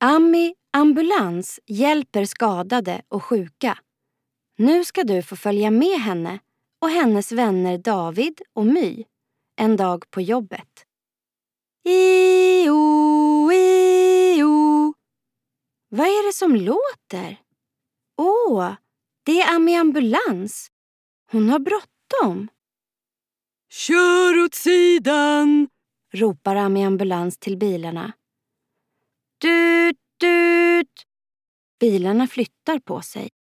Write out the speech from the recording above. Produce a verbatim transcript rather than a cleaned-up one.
Ami ambulans hjälper skadade och sjuka. Nu ska du få följa med henne och hennes vänner David och My en dag på jobbet. I-o, i-o. Vad är det som låter? Åh, det är Ami ambulans. Hon har bråttom. Kör åt sidan, ropar Ami ambulans till bilarna. Dut, dut. Bilarna flyttar på sig.